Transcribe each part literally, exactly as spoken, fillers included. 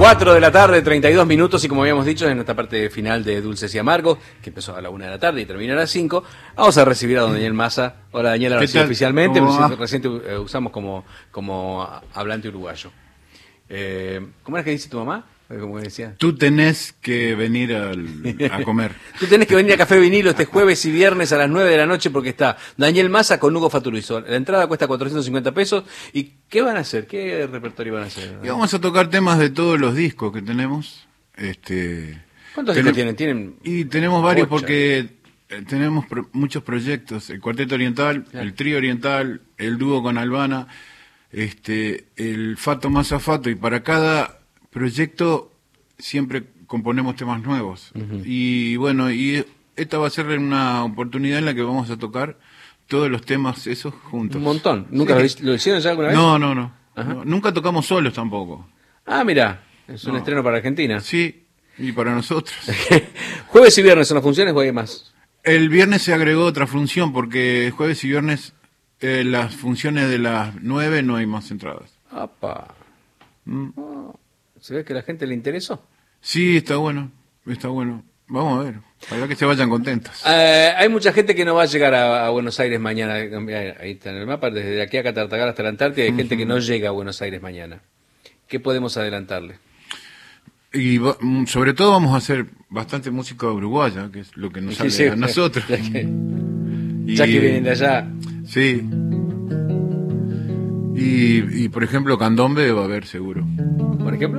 cuatro de la tarde, treinta y dos minutos, y como habíamos dicho, en esta parte final de Dulces y Amargos, que empezó a la una de la tarde y termina a las cinco, vamos a recibir a don Daniel Massa. Hola Daniel, ahora sí oficialmente, recién eh, usamos como, como hablante uruguayo. Eh, ¿Cómo era que dice tu mamá? Como decía. Tú tenés que venir al, a comer. Tú tenés que venir a Café Vinilo este jueves y viernes a las nueve de la noche porque está Daniel Massa con Hugo Faturizo. La entrada cuesta cuatrocientos cincuenta pesos. ¿Y qué van a hacer? ¿Qué repertorio van a hacer? Y vamos a tocar temas de todos los discos que tenemos. Este, ¿Cuántos discos tienen? ¿Tienen? Y tenemos varios porque tenemos pro, muchos proyectos. El Cuarteto Oriental, claro. El Trío Oriental, el dúo con Albana, este, el Fato Massa Fato, y para cada proyecto siempre componemos temas nuevos. Uh-huh. Y bueno, y esta va a ser una oportunidad en la que vamos a tocar todos los temas esos juntos. Un montón. ¿Nunca sí. lo, lo hicieron ya alguna vez? No, no, no. no. Nunca tocamos solos tampoco. Ah, mira, es un no. estreno para Argentina. Sí, y para nosotros. ¿Jueves y viernes son las funciones o hay más? El viernes se agregó otra función porque jueves y viernes eh, las funciones de las nueve no hay más entradas. ¡Apa! Mm. Oh. ¿Se ve que a la gente le interesó? Sí, está bueno, está bueno. Vamos a ver, para que se vayan contentos. Eh, hay mucha gente que no va a llegar a, a Buenos Aires mañana. Ahí está en el mapa, desde aquí a Catartagal hasta la Antártida hay uh-huh. gente que no llega a Buenos Aires mañana. ¿Qué podemos adelantarle? Y va, sobre todo vamos a hacer bastante música uruguaya, que es lo que nos sale sí, sí, a nosotros. Ya que, y, ya que vienen de allá. Sí. Y, y por ejemplo, candombe va a haber seguro. ¿Por ejemplo?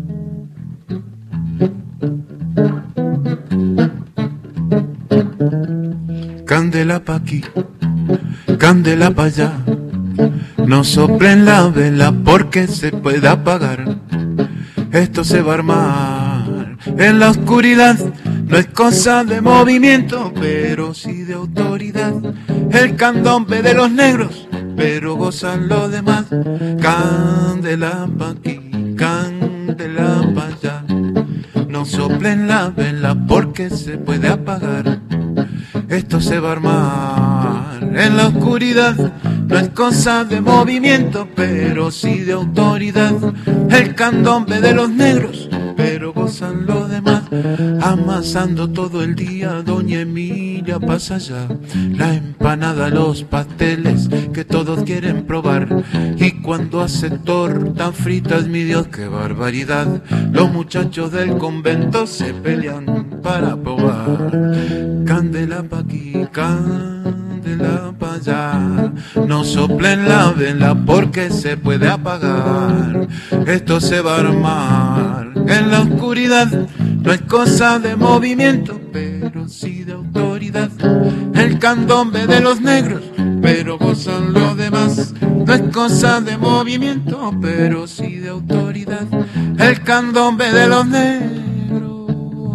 Candela pa' aquí, candela pa' allá, no soplen la vela porque se puede apagar. Esto se va a armar en la oscuridad, no es cosa de movimiento, pero sí de autoridad. El candombe de los negros, pero gozan los demás. Candela pa' aquí, candela pa' allá, no soplen la vela porque se puede apagar. Esto se va a armar en la oscuridad, no es cosa de movimiento, pero sí de autoridad. El candombe de los negros, pero gozan los demás. Amasando todo el día, doña Emilia pasa allá. La empanada, los pasteles que todos quieren probar. Y cuando hace torta fritas, mi Dios, qué barbaridad. Los muchachos del convento se pelean para probar. Candela pa' aquí, candela pa' allá, no soplen la vela porque se puede apagar. Esto se va a armar en la oscuridad, no es cosa de movimiento, pero sí de autoridad. El candombe de los negros, pero gozan los demás. No es cosa de movimiento, pero sí de autoridad. El candombe de los negros,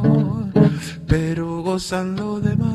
pero gozan los demás.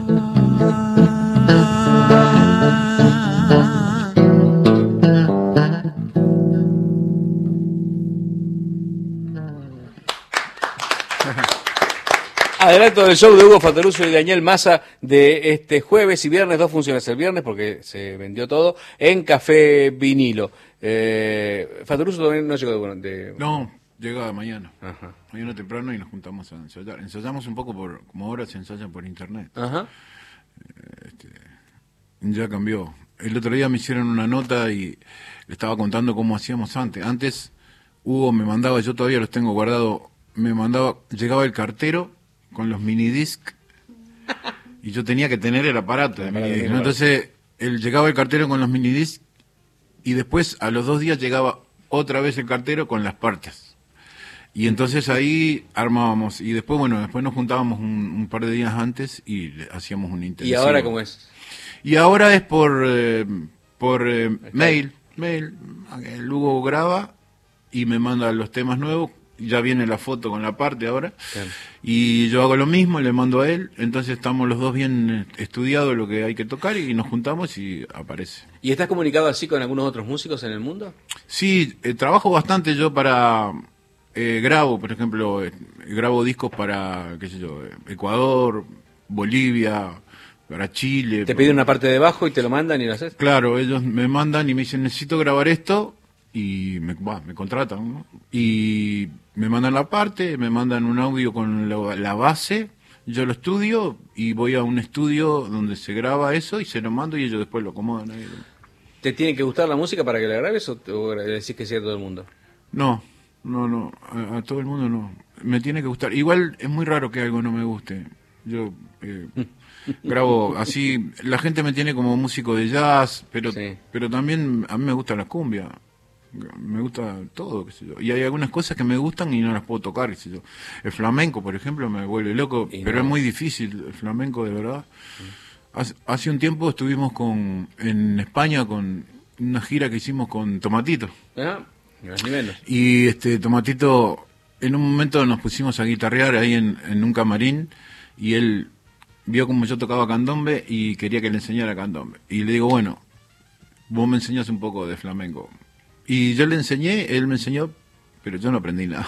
Adelanto del show de Hugo Faturizo y Daniel Massa de este jueves y viernes, dos funciones el viernes porque se vendió todo, en Café Vinilo. Eh, Faturizo todavía no llegó de... de... No, llega mañana. Ajá. Mañana temprano y nos juntamos a ensayar. Ensayamos un poco por, como ahora se ensaya por internet. Ajá. Este, ya cambió. El otro día me hicieron una nota y le estaba contando cómo hacíamos antes. Antes Hugo me mandaba, yo todavía los tengo guardados, me mandaba, llegaba el cartero con los minidisc y yo tenía que tener el aparato de minidisc, ¿no? Entonces él llegaba el cartero con los minidisc y después a los dos días llegaba otra vez el cartero con las partes. Y entonces ahí armábamos y después, bueno, después nos juntábamos un, un par de días antes y hacíamos un intensivo. ¿Y ahora cómo es? Y ahora es por eh, por eh, mail, mail. El Hugo graba y me manda los temas nuevos. Ya viene la foto con la parte ahora. Claro. Y yo hago lo mismo, le mando a él. Entonces estamos los dos bien estudiados lo que hay que tocar y nos juntamos y aparece. ¿Y estás comunicado así con algunos otros músicos en el mundo? Sí, eh, trabajo bastante yo para... Eh, grabo, por ejemplo, eh, grabo discos para, qué sé yo, Ecuador, Bolivia, para Chile. ¿Te piden una parte de bajo y te lo mandan y lo haces? Claro, ellos me mandan y me dicen, necesito grabar esto, y me, bah, me contratan, ¿no? Y me mandan la parte, me mandan un audio con la, la base, yo lo estudio y voy a un estudio donde se graba eso y se lo mando y ellos después lo acomodan ahí. ¿Te tiene que gustar la música para que la grabes o, o le decís que sí a todo el mundo? No, no, no, a, a todo el mundo no. Me tiene que gustar. Igual es muy raro que algo no me guste. Yo eh, grabo así, la gente me tiene como músico de jazz, pero sí. pero también a mí me gusta la cumbia. Me gusta todo, qué sé yo. Y hay algunas cosas que me gustan y no las puedo tocar, qué sé yo. El flamenco, por ejemplo, me vuelve loco, y pero no. es muy difícil el flamenco, de verdad. Sí. Hace, hace un tiempo estuvimos con en España con una gira que hicimos con Tomatito. Ah, ni más ni menos. Y este Tomatito, en un momento nos pusimos a guitarrear ahí en, en un camarín y él vio como yo tocaba candombe y quería que le enseñara candombe. Y le digo, bueno, vos me enseñás un poco de flamenco. Y yo le enseñé, él me enseñó, pero yo no aprendí nada.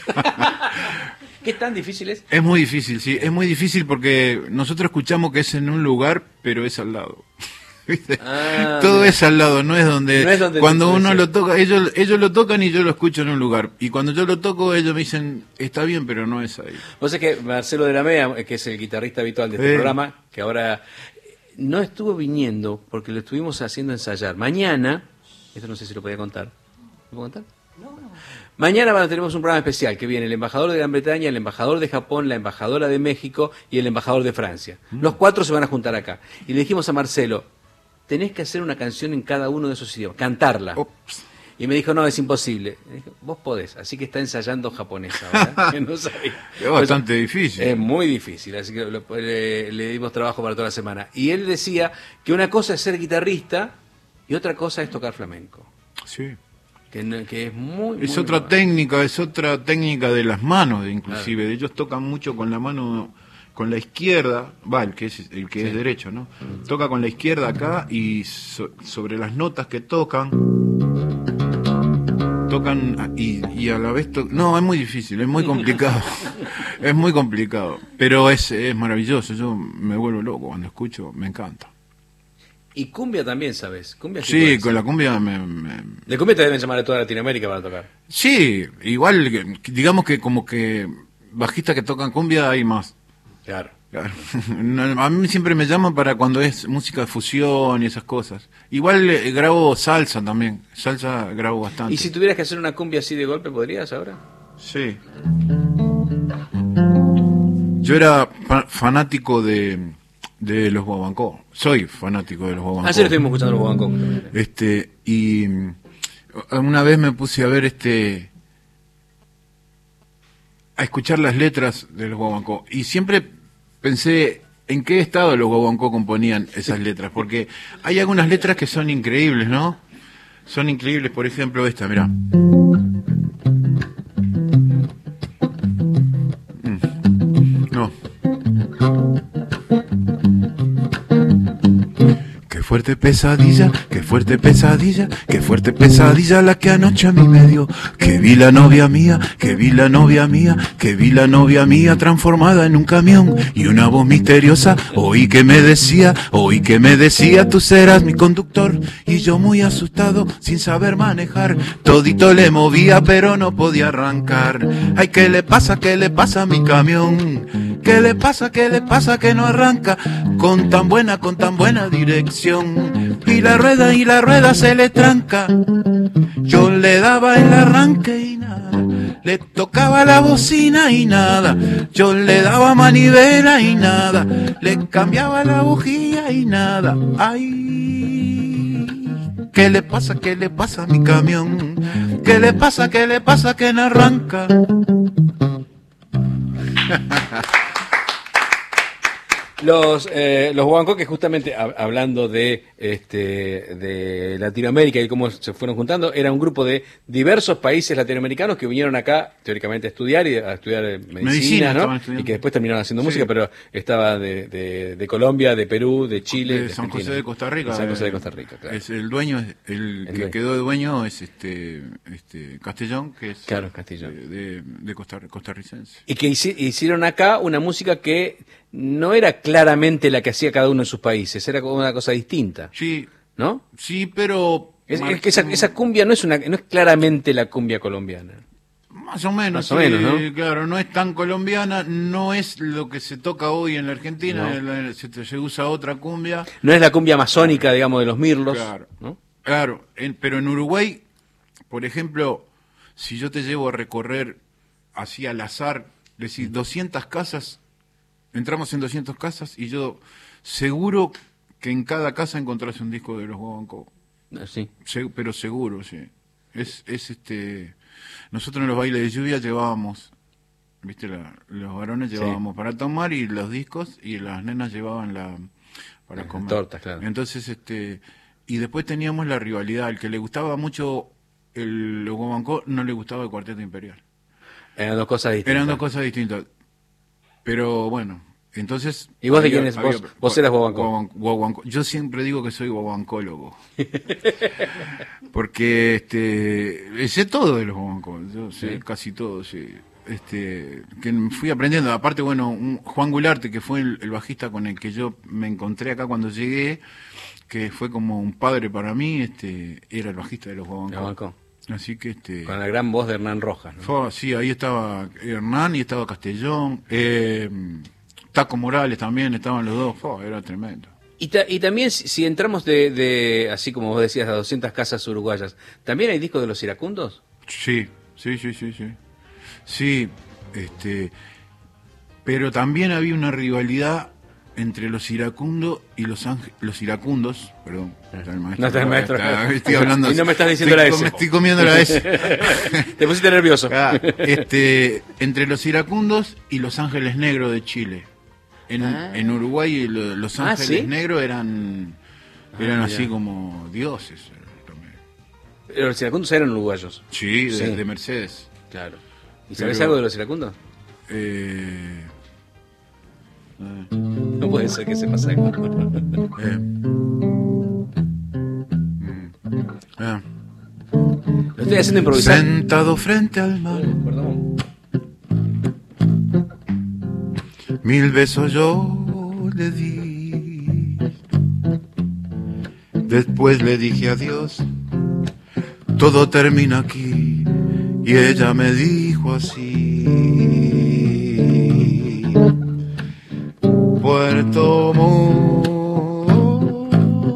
¿Qué tan difícil es? Es muy difícil, sí, es muy difícil porque nosotros escuchamos que es en un lugar, pero es al lado. ¿Viste? Ah, todo mira. Es al lado, no es donde, no es donde cuando uno lo toca, ellos ellos lo tocan y yo lo escucho en un lugar. Y cuando yo lo toco, ellos me dicen, está bien, pero no es ahí. Vos sabés que Marcelo de la Mea, que es el guitarrista habitual de este eh. programa, que ahora no estuvo viniendo porque lo estuvimos haciendo ensayar. Mañana, esto no sé si lo podía contar. ¿Lo puedo contar? No. Mañana bueno, tenemos un programa especial que viene el embajador de Gran Bretaña, el embajador de Japón, la embajadora de México y el embajador de Francia. Mm. Los cuatro se van a juntar acá. Y le dijimos a Marcelo, tenés que hacer una canción en cada uno de esos idiomas, cantarla. Ups. Y me dijo, no, es imposible. Y dije, vos podés, así que está ensayando japonés ahora. Que no sabía. Es bastante pues, difícil. Es muy difícil, así que lo, le, le dimos trabajo para toda la semana. Y él decía que una cosa es ser guitarrista y otra cosa es tocar flamenco. Sí. Que, que es muy... Es muy otra bueno. técnica, es otra técnica de las manos, inclusive. Claro. Ellos tocan mucho con la mano... con la izquierda, va, el que es el que sí. es derecho, ¿no? Toca con la izquierda acá y so, sobre las notas que tocan, tocan y, y a la vez... To no, es muy difícil, es muy complicado, es muy complicado, pero es, es maravilloso, yo me vuelvo loco cuando escucho, me encanta. Y cumbia también, ¿sabes? Cumbia sí, con la cumbia me, me... De cumbia te deben llamar de toda Latinoamérica para tocar. Sí, igual, digamos que como que bajistas que tocan cumbia hay más. Claro. claro. A mí siempre me llaman para cuando es música de fusión y esas cosas. Igual eh, grabo salsa también. Salsa grabo bastante. ¿Y si tuvieras que hacer una cumbia así de golpe, podrías ahora? Sí. Yo era fa fanático de, de los guaguancó. Soy fanático de los guaguancó. Ayer estuvimos escuchando los guaguancó. Este, y una vez me puse a ver este... a escuchar las letras de los guaguancó y siempre pensé en qué estado los guaguancó componían esas letras, porque hay algunas letras que son increíbles, ¿no? Son increíbles, por ejemplo esta, mirá. No. Qué fuerte pesadilla, qué fuerte pesadilla, qué fuerte pesadilla la que anoche a mí me dio. Que vi la novia mía, que vi la novia mía, que vi la novia mía transformada en un camión. Y una voz misteriosa oí que me decía, oí que me decía, tú serás mi conductor. Y yo muy asustado, sin saber manejar, todito le movía pero no podía arrancar. Ay, ¿qué le pasa, qué le pasa a mi camión? ¿Qué le pasa, qué le pasa que no arranca? Con tan buena, con tan buena dirección. Y la rueda, y la rueda se le tranca. Yo le daba el arranque y nada. Le tocaba la bocina y nada. Yo le daba manivela y nada. Le cambiaba la bujía y nada. Ay, ¿qué le pasa, qué le pasa a mi camión? ¿Qué le pasa, qué le pasa que no arranca? Los eh, los guaguancó, que justamente hab hablando de este de Latinoamérica y cómo se fueron juntando, era un grupo de diversos países latinoamericanos que vinieron acá teóricamente a estudiar y a estudiar medicina, medicina ¿no? Y que después terminaron haciendo sí. música, pero estaba de, de, de Colombia, de Perú, de Chile, de, de San José de Costa Rica. De San José de Costa Rica, claro. Es el dueño, el, el que dueño. quedó de dueño es este este Castellón, que es claro, Castellón. de, de, de Costa, costarricense. Y que hicieron acá una música que no era claramente la que hacía cada uno en sus países, era como una cosa distinta. Sí, ¿no? Sí, pero Es, es que esa, esa cumbia no es una, no es claramente la cumbia colombiana. Más o menos, Más o menos, ¿no? eh, claro, no es tan colombiana, no es lo que se toca hoy en la Argentina, No. la- se, se usa otra cumbia. No es la cumbia amazónica, digamos, de los mirlos. Claro, ¿no? claro, en- pero en Uruguay, por ejemplo, si yo te llevo a recorrer así al azar, decir doscientas casas, entramos en doscientas casas y yo seguro que en cada casa encontrás un disco de los Guaguancó. Sí. Se- pero seguro, sí. Es, es este. Nosotros en los bailes de lluvia llevábamos, viste, la- los varones Sí. llevábamos para tomar y los discos y las nenas llevaban la para Las comer. tortas, claro. Entonces, este, y después teníamos la rivalidad. El que le gustaba mucho el los Guaguancó no le gustaba el Cuarteto Imperial. Eran dos cosas distintas. Eran dos cosas distintas. Pero bueno, entonces. ¿Y vos de había- quién es? había- Vos- vos eras guaguancó. guaguan- guaguancó. Yo siempre digo que soy guaguancólogo. Porque este sé todo de los guaguancó. Yo sé Sí. casi todo, sí. Este, que fui aprendiendo. Aparte, bueno, un, Juan Gularte, que fue el, el bajista con el que yo me encontré acá cuando llegué, que fue como un padre para mí, este, era el bajista de los guaguancó. Guaguancó. Así que este. Con la gran voz de Hernán Rojas, ¿no? Fue, sí, ahí estaba Hernán y estaba Castellón, eh, Taco Morales también, estaban los dos, fue, era tremendo. Y, ta- y también si, si entramos de, de, así como vos decías, a doscientas casas uruguayas, ¿también hay discos de los iracundos? Sí, sí, sí, sí, sí. Sí, este, pero también había una rivalidad entre los iracundos y los ángel, los iracundos, perdón, está el maestro. No está el maestro. está- estoy hablando. Y no me estás diciendo estoy, la S. Me estoy comiendo la S. Te pusiste nervioso. Ah, este, entre los iracundos y los ángeles negros de Chile. En, Ah. en Uruguay lo- los Ah, ángeles ¿sí? negros eran eran Ah, así ya. como dioses. eh, también. Pero los iracundos eran uruguayos. Sí, de, Sí. de Mercedes. Claro. ¿Y sabés Pero- algo de los iracundos? Eh, No puede ser que sepas algo. eh. Mm. Ah. Lo estoy haciendo improvisar. Sentado frente al mar, Perdón. mil besos yo le di. Después le dije adiós, todo termina aquí. Y ella me dijo así: Puerto Montt,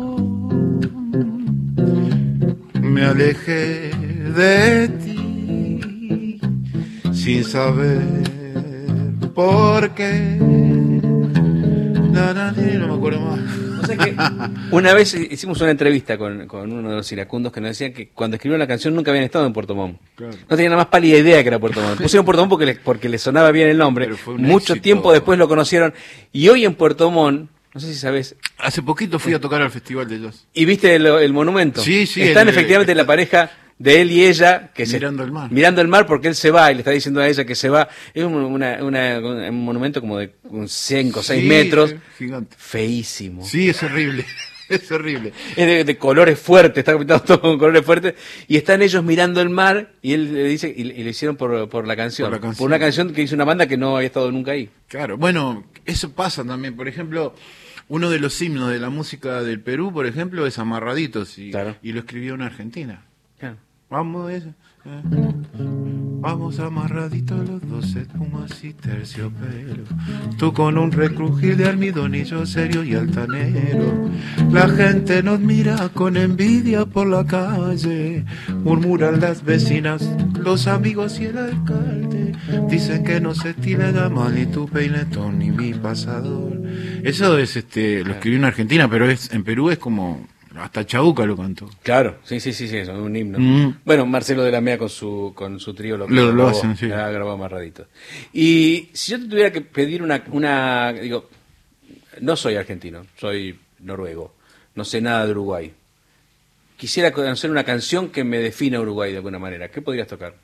me alejé de ti sin saber por qué. Na, na, ni, no me acuerdo más. O sea que una vez hicimos una entrevista con, con uno de los iracundos que nos decían que cuando escribieron la canción nunca habían estado en Puerto Montt. Claro. No tenían la más pálida idea que era Puerto Montt. Pusieron Puerto Montt porque les, porque les sonaba bien el nombre. Pero fue un Mucho éxito. tiempo después lo conocieron. Y hoy en Puerto Montt, no sé si sabes, Hace poquito fui a tocar al Festival de Jazz. ¿y viste el, el monumento? Sí, sí, Están el- efectivamente la pareja de él y ella que Mirando se, el mar. mirando el mar porque él se va y le está diciendo a ella que se va. Es un, una- una- un monumento como de cinco o seis Sí, metros. Gigante. Feísimo. Sí, es horrible. Es horrible. Es de, de colores fuertes, está pintado todo con colores fuertes. Y están ellos mirando el mar y él le dice, y, y lo hicieron por, por la canción. Por la canción. una canción que hizo una banda que no había estado nunca ahí. Claro, bueno, eso pasa también. Por ejemplo, uno de los himnos de la música del Perú, por ejemplo, es Amarraditos. Y, Claro. y lo escribió una argentina. Claro. Vamos, eso. eh. Vamos amarraditos los dos, espumas y terciopelo. Tú con un recrujir de almidón y yo serio y altanero. La gente nos mira con envidia por la calle. Murmuran las vecinas, los amigos y el alcalde. Dicen que no se tira la mal y tu peinetón ni mi pasador. Eso es, este, lo escribió una argentina, pero es en Perú es como... Hasta Chabuca lo cantó. Claro, sí, sí, sí, sí, es un himno. Mm. Bueno, Marcelo de la Mea con su con su trío lo, Lo- lo grabó, hacen, sí. ha grabado amarradito. Y si yo te tuviera que pedir una, una, digo, no soy argentino, soy noruego, no sé nada de Uruguay. Quisiera conocer una canción que me defina Uruguay de alguna manera. ¿Qué podrías tocar?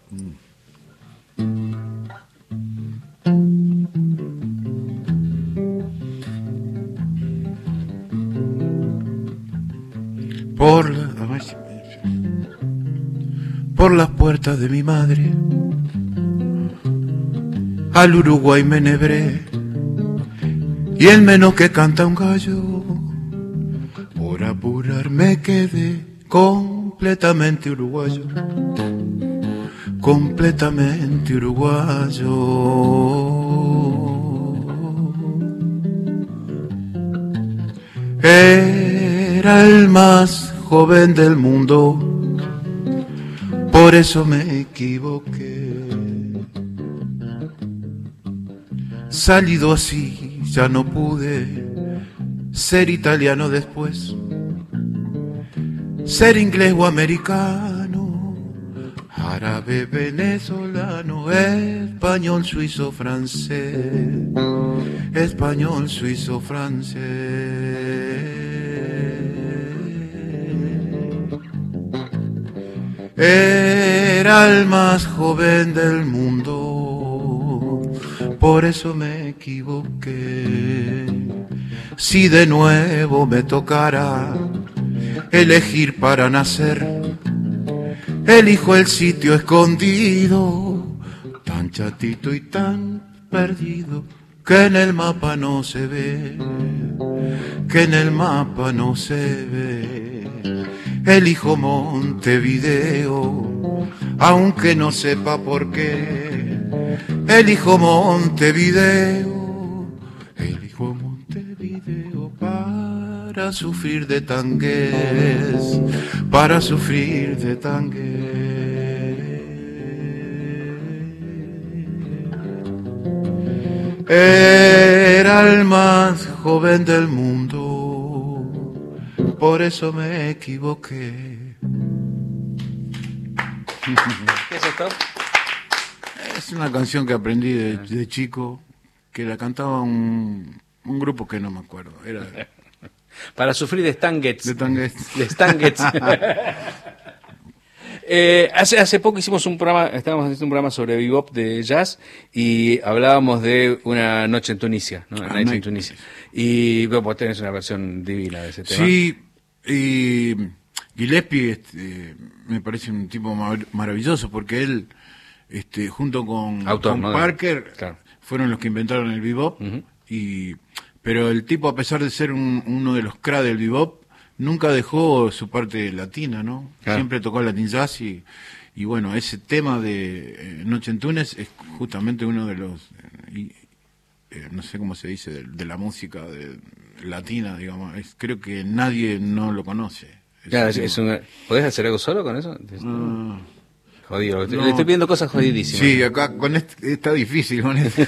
Por, la- a ver si- por las puertas de mi madre, al Uruguay me nebré, y el menos que canta un gallo, por apurarme quedé completamente uruguayo, completamente uruguayo. Era el más joven del mundo, por eso me equivoqué. Salido así, ya no pude ser italiano después, ser inglés o americano, árabe, venezolano, español, suizo, francés, español, suizo, francés. Era el más joven del mundo, por eso me equivoqué. Si de nuevo me tocara elegir para nacer, elijo el sitio escondido, tan chatito y tan perdido, que en el mapa no se ve, que en el mapa no se ve. Elijo Montevideo, aunque no sepa por qué. Elijo Montevideo, elijo Montevideo para sufrir de tangués, para sufrir de tangués. Era el más joven del mundo, por eso me equivoqué. ¿Qué es esto? Es una canción que aprendí de, de chico, que la cantaba un, un grupo que no me acuerdo. Era para sufrir de Stanguets. De Tanguets. De Stanguets. eh, hace, hace poco hicimos un programa, estábamos haciendo un programa sobre bebop de jazz y hablábamos de una noche en Tunisia, ¿no? Ah, Night no. in Tunisia. Y bueno, vos tenés una versión divina de ese tema. Sí, y Gillespie este, me parece un tipo mar- maravilloso, porque él, este, junto con, Autor, con ¿no? Parker, Claro. fueron los que inventaron el bebop. Uh-huh. y Pero el tipo, a pesar de ser un, uno de los cra del bebop, nunca dejó su parte latina, ¿no? Claro. Siempre tocó Latin Jazz y, y bueno, ese tema de eh, Noche en Túnez es justamente uno de los, eh, y, eh, no sé cómo se dice, de, de la música de, latina, digamos. Es, creo que nadie no lo conoce. Claro, es, es una, ¿podés hacer algo solo con eso? Uh, Jodido, no. le estoy pidiendo cosas jodidísimas. Sí, acá con este, está difícil con este.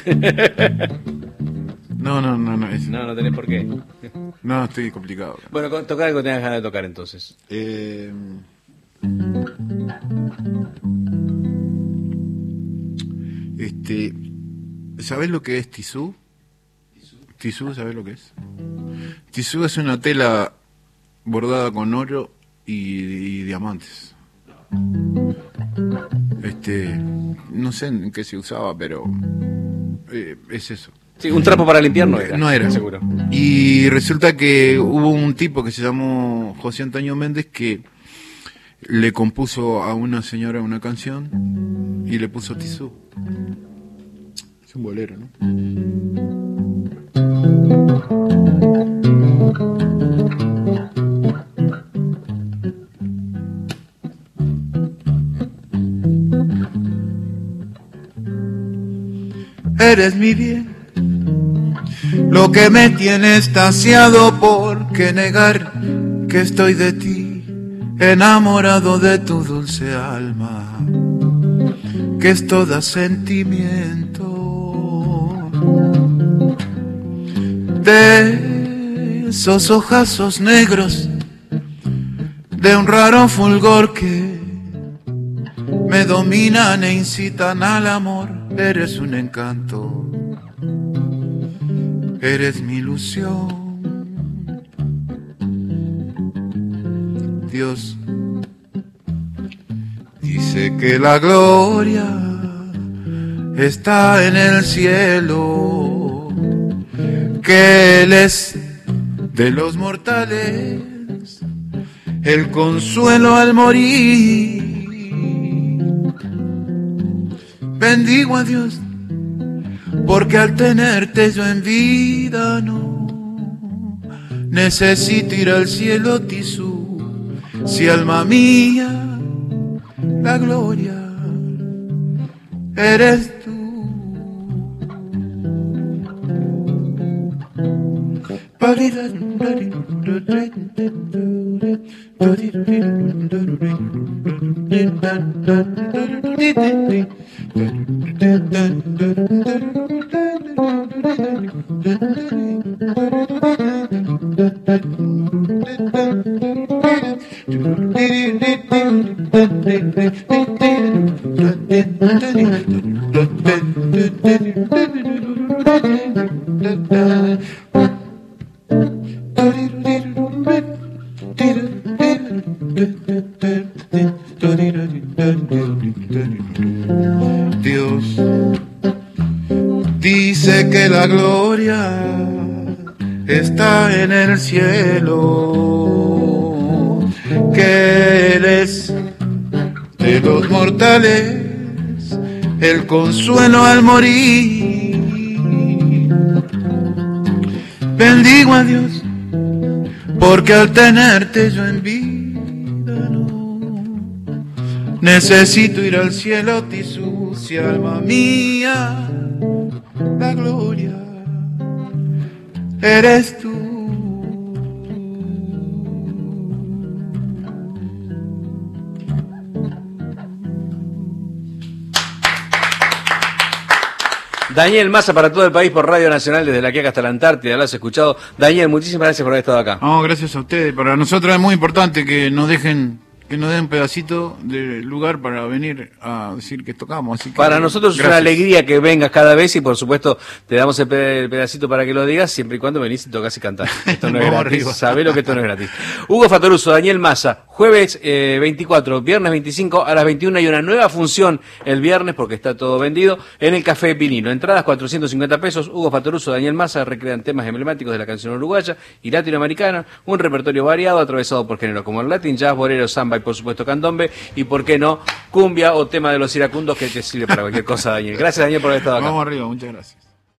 No, no, no, no. Es, No, no tenés por qué. no, estoy complicado. Bueno, con, tocar algo que tengas ganas de tocar entonces. Eh, este, ¿sabés lo que es tisú? Tisú, ¿sabés lo que es? Tisú es una tela bordada con oro y, y diamantes. Este, no sé en qué se usaba, pero eh, es eso. Sí, un trapo para limpiar no era. No era. Seguro. Y resulta que hubo un tipo que se llamó José Antonio Méndez que le compuso a una señora una canción y le puso tisú. Es un bolero, ¿no? Eres mi bien, lo que me tiene estasiado, por qué negar que estoy de ti, enamorado de tu dulce alma, que es toda sentimiento, de esos ojazos negros, de un raro fulgor que me dominan e incitan al amor. Eres un encanto, eres mi ilusión. Dios dice que la gloria está en el cielo, que Él es de los mortales el consuelo al morir. Bendigo a Dios, porque al tenerte yo en vida no necesito ir al cielo tisú. Si alma mía, la gloria eres tú. Dios dice que la gloria está en el cielo, que Él es de los mortales el consuelo al morir. Bendigo a Dios porque al tenerte yo en vida no necesito ir al cielo, tisú, si alma mía, la gloria eres tú. Daniel Massa para todo el país por Radio Nacional desde la Quiaca hasta la Antártida, lo has escuchado. Daniel, muchísimas gracias por haber estado acá. No, gracias a ustedes. Para nosotros es muy importante que nos dejen, que nos den un pedacito de lugar para venir a decir que tocamos. Así que, para nosotros gracias. Es una alegría que vengas cada vez y por supuesto te damos el pedacito para que lo digas siempre y cuando venís y tocas y cantás. Esto no es gratis, sabés lo que esto no es gratis. Hugo Fattoruso, Daniel Massa, jueves eh, veinticuatro, viernes veinticinco a las veintiuna hay una nueva función el viernes porque está todo vendido en el Café Vinilo. Entradas cuatrocientos cincuenta pesos. Hugo Fattoruso, Daniel Massa recrean temas emblemáticos de la canción uruguaya y latinoamericana, un repertorio variado atravesado por géneros como el latin, jazz, bolero, samba y por supuesto candombe y por qué no cumbia o tema de los iracundos que te sirve para cualquier cosa, Daniel. Gracias, Daniel, por haber estado acá. Vamos arriba, muchas gracias.